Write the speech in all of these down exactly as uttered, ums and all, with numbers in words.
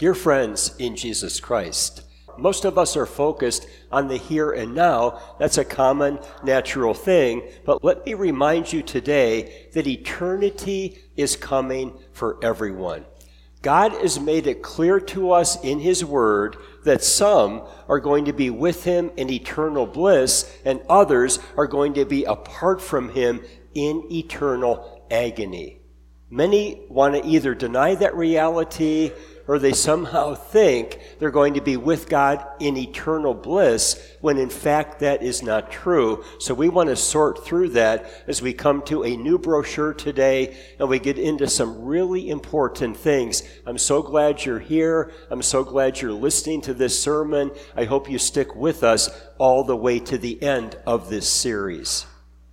Dear friends in Jesus Christ, most of us are focused on the here and now. That's a common, natural thing. But let me remind you today that eternity is coming for everyone. God has made it clear to us in His Word that some are going to be with Him in eternal bliss and others are going to be apart from Him in eternal agony. Many want to either deny that reality or they somehow think they're going to be with God in eternal bliss, when in fact that is not true. So we want to sort through that as we come to a new brochure today, and we get into some really important things. I'm so glad you're here. I'm so glad you're listening to this sermon. I hope you stick with us all the way to the end of this series.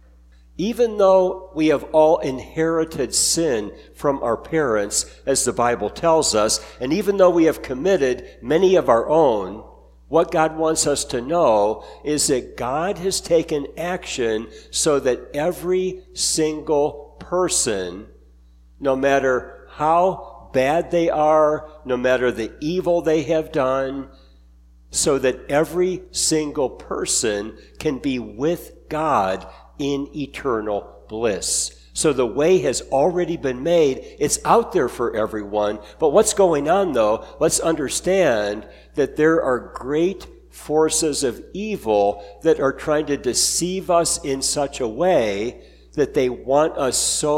Even though we have all inherited sin from our parents, as the Bible tells us, and even though we have committed many of our own, what God wants us to know is that God has taken action so that every single person, no matter how bad they are, no matter the evil they have done, so that every single person can be with God in eternal bliss. So the way has already been made. It's out there for everyone. But what's going on, though? Let's understand that there are great forces of evil that are trying to deceive us in such a way that they want us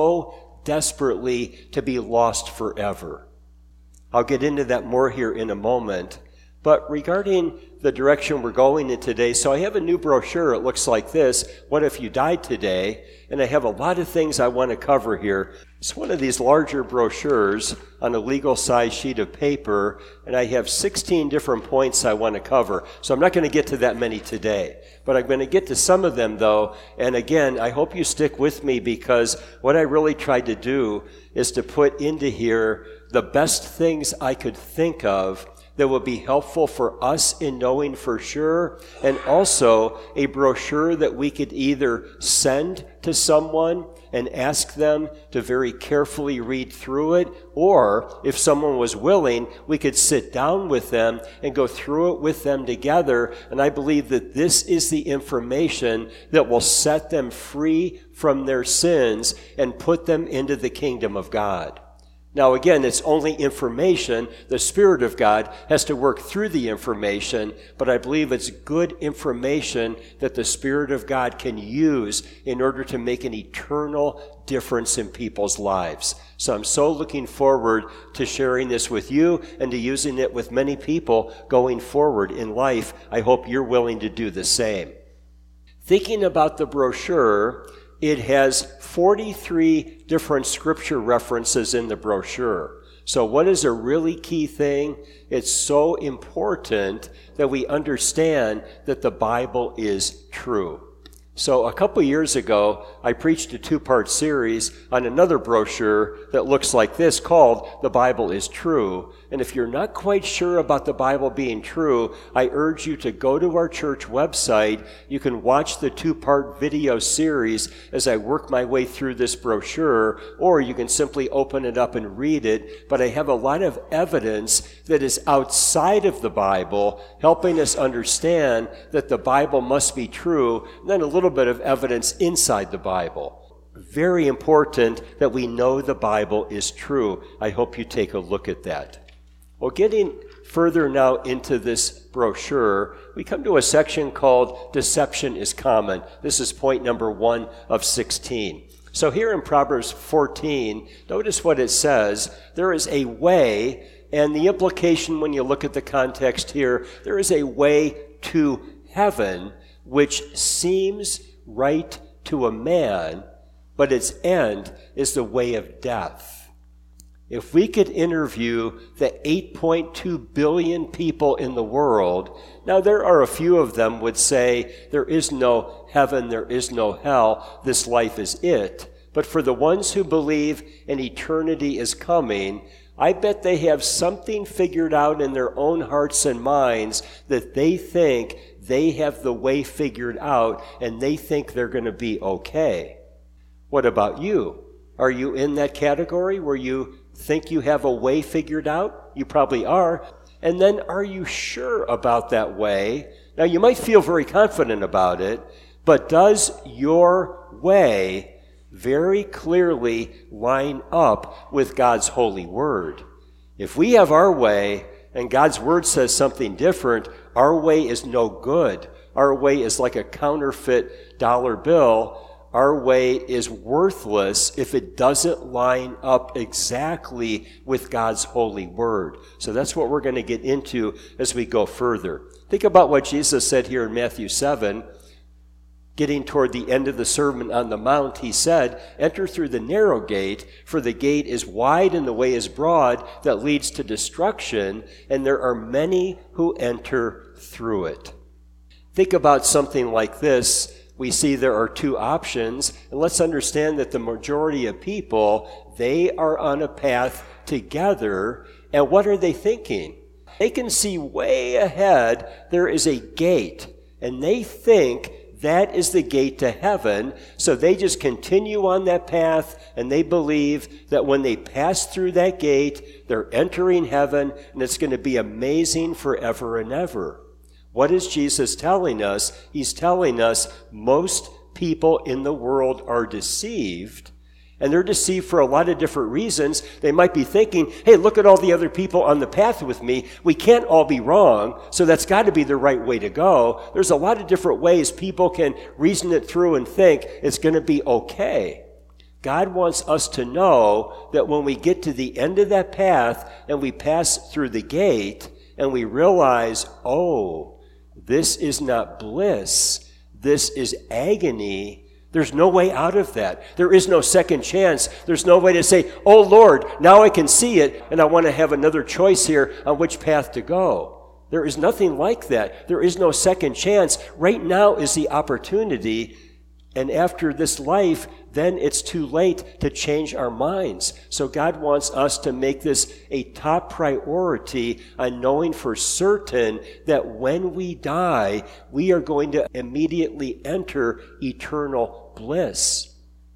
so desperately to be lost forever. I'll get into that more here in a moment. But regarding the direction we're going in today, so I have a new brochure. It looks like this, What If You Died Today? And I have a lot of things I want to cover here. It's one of these larger brochures on a legal size sheet of paper, and I have sixteen different points I want to cover. So I'm not going to get to that many today, but I'm going to get to some of them though. And again, I hope you stick with me, because what I really tried to do is to put into here the best things I could think of that will be helpful for us in knowing for sure, and also a brochure that we could either send to someone and ask them to very carefully read through it, or if someone was willing, we could sit down with them and go through it with them together. And I believe that this is the information that will set them free from their sins and put them into the kingdom of God. Now again, it's only information. The Spirit of God has to work through the information, but I believe it's good information that the Spirit of God can use in order to make an eternal difference in people's lives. So I'm so looking forward to sharing this with you and to using it with many people going forward in life. I hope you're willing to do the same. Thinking about the brochure, it has forty-three different scripture references in the brochure. So what is a really key thing? It's so important that we understand that the Bible is true. So a couple years ago, I preached a two-part series on another brochure that looks like this, called The Bible is True. And if you're not quite sure about the Bible being true, I urge you to go to our church website. You can watch the two-part video series as I work my way through this brochure, or you can simply open it up and read it. But I have a lot of evidence that is outside of the Bible, helping us understand that the Bible must be true, and then a little bit of evidence inside the Bible. Very important that we know the Bible is true. I hope you take a look at that. Well, getting further now into this brochure, we come to a section called Deception is Common. This is point number one of sixteen. So here in Proverbs fourteen, notice what it says. There is a way, and the implication when you look at the context here, there is a way to heaven which seems right to a man, but its end is the way of death. If we could interview the eight point two billion people in the world, now there are a few of them would say there is no heaven, there is no hell, this life is it. But for the ones who believe an eternity is coming, I bet they have something figured out in their own hearts and minds that they think they have the way figured out, and they think they're going to be okay. What about you? Are you in that category where you think you have a way figured out? You probably are. And then, are you sure about that way? Now, you might feel very confident about it, but does your way very clearly line up with God's holy word? If we have our way and God's word says something different, our way is no good. Our way is like a counterfeit dollar bill. Our way is worthless if it doesn't line up exactly with God's holy word. So that's what we're going to get into as we go further. Think about what Jesus said here in Matthew seven. Getting toward the end of the Sermon on the Mount, he said, "Enter through the narrow gate, for the gate is wide and the way is broad that leads to destruction, and there are many who enter through it." Think about something like this. We see there are two options, and let's understand that the majority of people, they are on a path together, and what are they thinking? They can see way ahead there is a gate, and they think that is the gate to heaven, so they just continue on that path, and they believe that when they pass through that gate, they're entering heaven, and it's going to be amazing forever and ever. What is Jesus telling us? He's telling us most people in the world are deceived, and they're deceived for a lot of different reasons. They might be thinking, hey, look at all the other people on the path with me. We can't all be wrong, so that's got to be the right way to go. There's a lot of different ways people can reason it through and think it's going to be okay. God wants us to know that when we get to the end of that path and we pass through the gate and we realize, oh, this is not bliss, this is agony, there's no way out of that. There is no second chance. There's no way to say, oh Lord, now I can see it, and I want to have another choice here on which path to go. There is nothing like that. There is no second chance. Right now is the opportunity, and after this life, then it's too late to change our minds. So God wants us to make this a top priority on knowing for certain that when we die, we are going to immediately enter eternal bliss.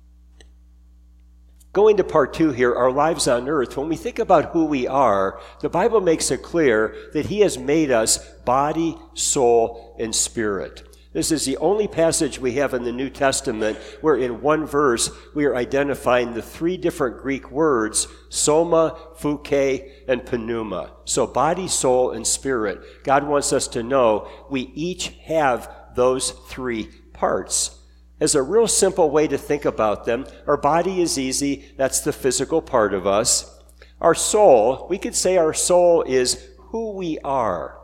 Going to part two here, our lives on earth, when we think about who we are, the Bible makes it clear that He has made us body, soul, and spirit. This is the only passage we have in the New Testament where in one verse we are identifying the three different Greek words, soma, phuke, and pneuma. So body, soul, and spirit. God wants us to know we each have those three parts. As a real simple way to think about them, our body is easy. That's the physical part of us. Our soul, we could say our soul is who we are.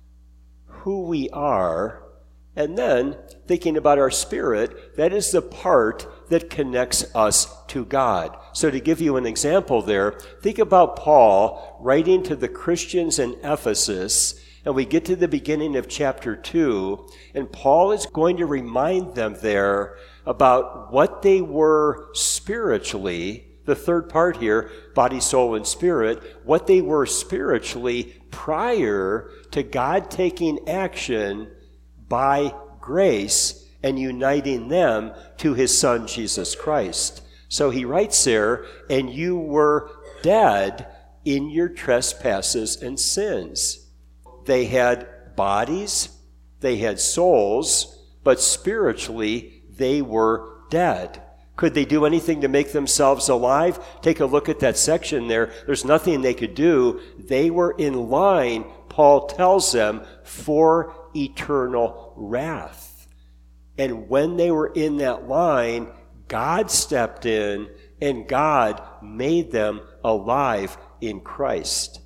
Who we are. And then, thinking about our spirit, that is the part that connects us to God. So to give you an example there, think about Paul writing to the Christians in Ephesus, and we get to the beginning of chapter two, and Paul is going to remind them there about what they were spiritually, the third part here, body, soul, and spirit, what they were spiritually prior to God taking action by grace and uniting them to His Son, Jesus Christ. So he writes there, and you were dead in your trespasses and sins. They had bodies, they had souls, but spiritually they were dead. Could they do anything to make themselves alive? Take a look at that section there. There's nothing they could do. They were in line, Paul tells them, for eternal wrath. And when they were in that line, God stepped in and God made them alive in Christ.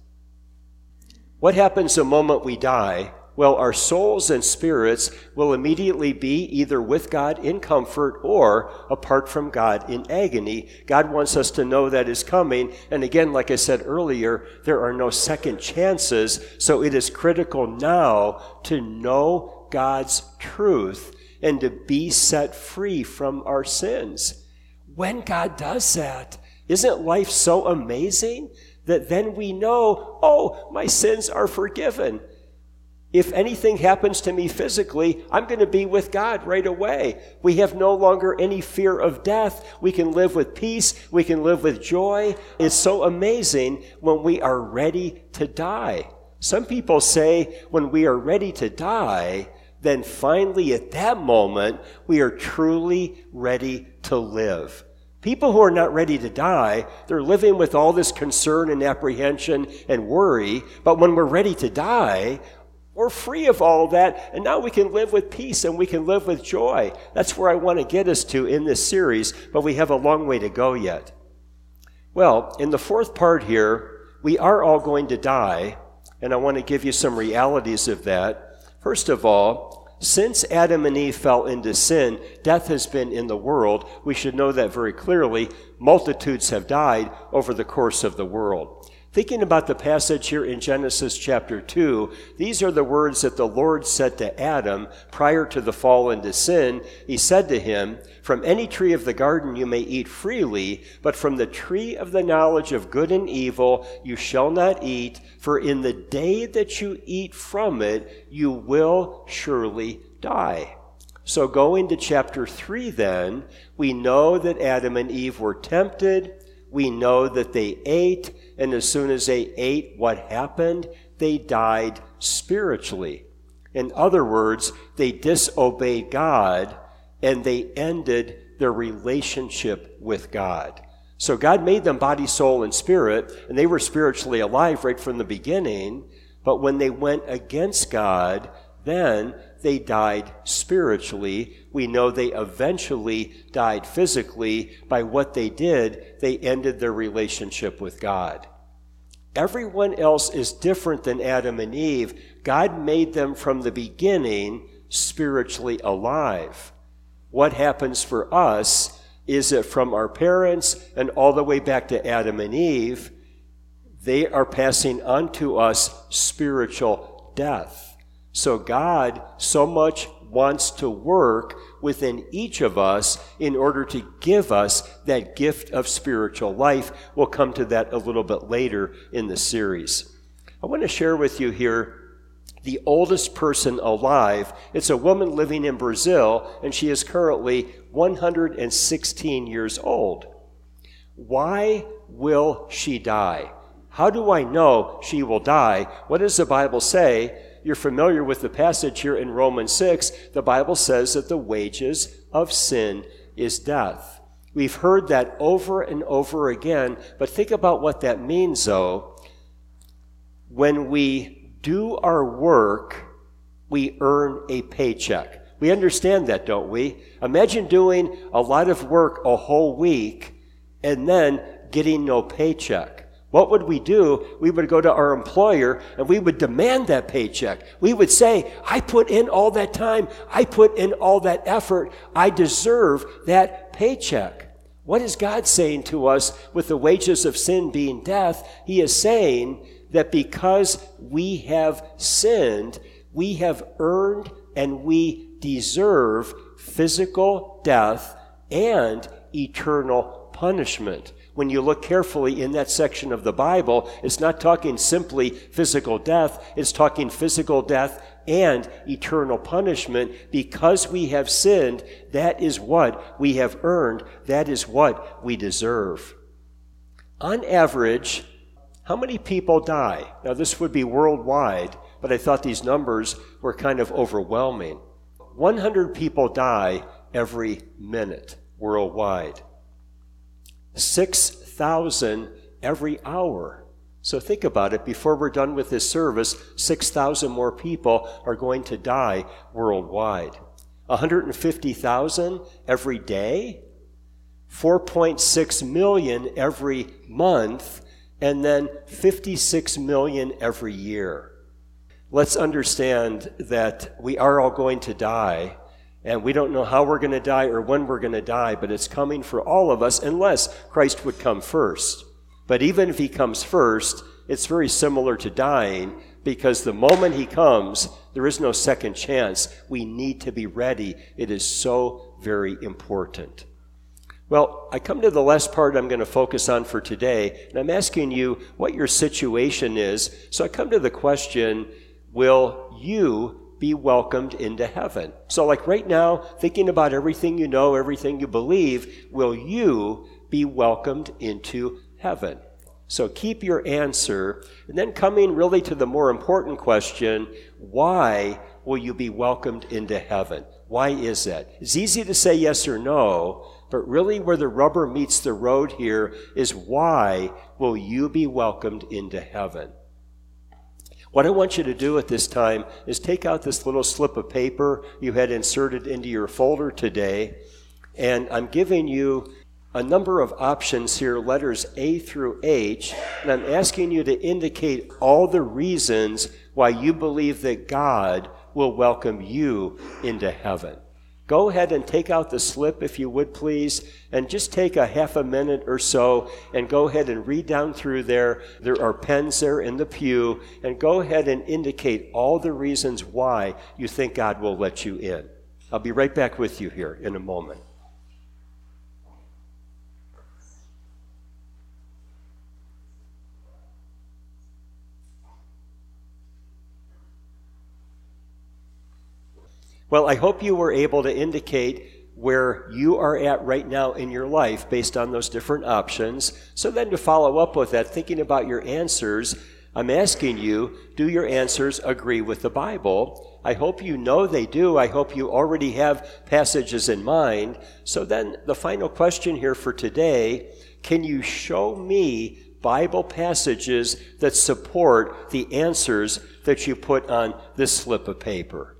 What happens the moment we die? Well, our souls and spirits will immediately be either with God in comfort or apart from God in agony. God wants us to know that is coming. And again, like I said earlier, there are no second chances. So it is critical now to know God's truth and to be set free from our sins. When God does that, isn't life so amazing that then we know, oh, my sins are forgiven? If anything happens to me physically, I'm going to be with God right away. We have no longer any fear of death. We can live with peace. We can live with joy. It's so amazing when we are ready to die. Some people say when we are ready to die, then finally at that moment, we are truly ready to live. People who are not ready to die, they're living with all this concern and apprehension and worry. But when we're ready to die, we're free of all of that, and now we can live with peace and we can live with joy. That's where I want to get us to in this series, but we have a long way to go yet. Well, in the fourth part here, we are all going to die, and I want to give you some realities of that. First of all, since Adam and Eve fell into sin, death has been in the world. We should know that very clearly. Multitudes have died over the course of the world. Thinking about the passage here in Genesis chapter two, these are the words that the Lord said to Adam prior to the fall into sin. He said to him, "From any tree of the garden you may eat freely, but from the tree of the knowledge of good and evil you shall not eat, for in the day that you eat from it you will surely die." So going to chapter three then, we know that Adam and Eve were tempted. We know that they ate, and as soon as they ate, what happened? They died spiritually. In other words, they disobeyed God, and they ended their relationship with God. So God made them body, soul, and spirit, and they were spiritually alive right from the beginning, but when they went against God, then they died spiritually. We know they eventually died physically. By what they did, they ended their relationship with God. Everyone else is different than Adam and Eve. God made them from the beginning spiritually alive. What happens for us is that from our parents and all the way back to Adam and Eve, they are passing on to us spiritual death. So God so much wants to work within each of us in order to give us that gift of spiritual life. We'll come to that a little bit later in the series. I want to share with you here the oldest person alive. It's a woman living in Brazil, and she is currently one hundred sixteen years old. Why will she die? How do I know she will die? What does the Bible say? You're familiar with the passage here in Romans six. The Bible says that the wages of sin is death. We've heard that over and over again, but think about what that means, though. When we do our work, we earn a paycheck. We understand that, don't we? Imagine doing a lot of work a whole week and then getting no paycheck. What would we do? We would go to our employer and we would demand that paycheck. We would say, I put in all that time. I put in all that effort. I deserve that paycheck. What is God saying to us with the wages of sin being death? He is saying that because we have sinned, we have earned and we deserve physical death and eternal punishment. When you look carefully in that section of the Bible, it's not talking simply physical death. It's talking physical death and eternal punishment. Because we have sinned, that is what we have earned. That is what we deserve. On average, how many people die? Now, this would be worldwide, but I thought these numbers were kind of overwhelming. one hundred people die every minute worldwide. six thousand every hour. So think about it. Before we're done with this service, six thousand more people are going to die worldwide. one hundred fifty thousand every day, four point six million every month, and then fifty-six million every year. Let's understand that we are all going to die. And we don't know how we're going to die or when we're going to die, but it's coming for all of us unless Christ would come first. But even if he comes first, it's very similar to dying, because the moment he comes, there is no second chance. We need to be ready. It is so very important. Well, I come to the last part I'm going to focus on for today, and I'm asking you what your situation is. So I come to the question, will you be welcomed into heaven? So like right now, thinking about everything you know, everything you believe, will you be welcomed into heaven? So keep your answer. And then coming really to the more important question, why will you be welcomed into heaven? Why is that? It's easy to say yes or no, but really where the rubber meets the road here is why will you be welcomed into heaven? What I want you to do at this time is take out this little slip of paper you had inserted into your folder today, and I'm giving you a number of options here, letters A through H, and I'm asking you to indicate all the reasons why you believe that God will welcome you into heaven. Go ahead and take out the slip, if you would please, and just take a half a minute or so and go ahead and read down through there. There are pens there in the pew, and go ahead and indicate all the reasons why you think God will let you in. I'll be right back with you here in a moment. Well, I hope you were able to indicate where you are at right now in your life based on those different options. So then to follow up with that, thinking about your answers, I'm asking you, do your answers agree with the Bible? I hope you know they do. I hope you already have passages in mind. So then the final question here for today, can you show me Bible passages that support the answers that you put on this slip of paper?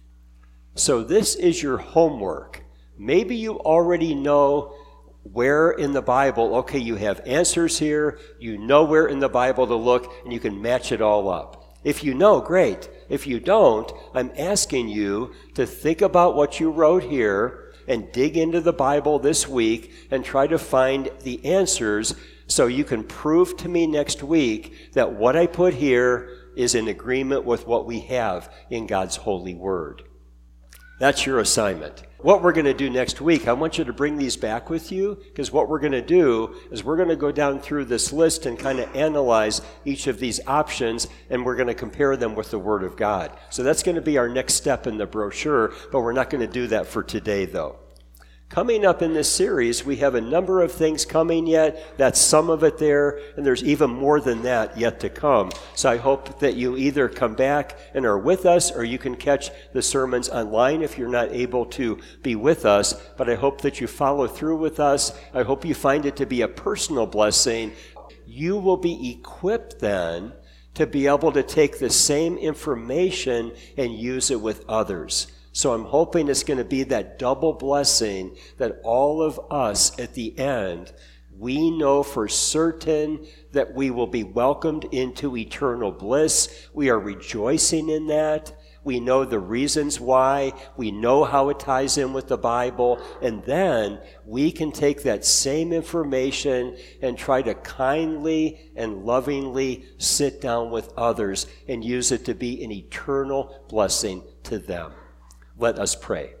So this is your homework. Maybe you already know where in the Bible, okay, you have answers here, you know where in the Bible to look, and you can match it all up. If you know, great. If you don't, I'm asking you to think about what you wrote here and dig into the Bible this week and try to find the answers so you can prove to me next week that what I put here is in agreement with what we have in God's holy word. That's your assignment. What we're going to do next week, I want you to bring these back with you, because what we're going to do is we're going to go down through this list and kind of analyze each of these options, and we're going to compare them with the Word of God. So that's going to be our next step in the brochure, but we're not going to do that for today, though. Coming up in this series, we have a number of things coming yet. That's some of it there, and there's even more than that yet to come. So I hope that you either come back and are with us, or you can catch the sermons online if you're not able to be with us. But I hope that you follow through with us. I hope you find it to be a personal blessing. You will be equipped then to be able to take the same information and use it with others. So I'm hoping it's going to be that double blessing that all of us at the end, we know for certain that we will be welcomed into eternal bliss. We are rejoicing in that. We know the reasons why. We know how it ties in with the Bible. And then we can take that same information and try to kindly and lovingly sit down with others and use it to be an eternal blessing to them. Let us pray.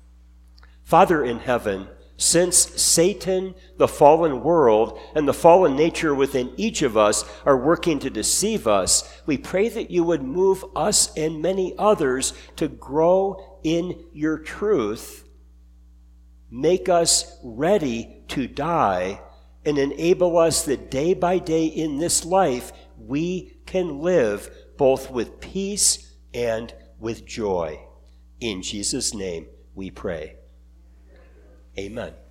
Father in heaven, since Satan, the fallen world, and the fallen nature within each of us are working to deceive us, we pray that you would move us and many others to grow in your truth, make us ready to die, and enable us that day by day in this life we can live both with peace and with joy. In Jesus' name we pray. Amen.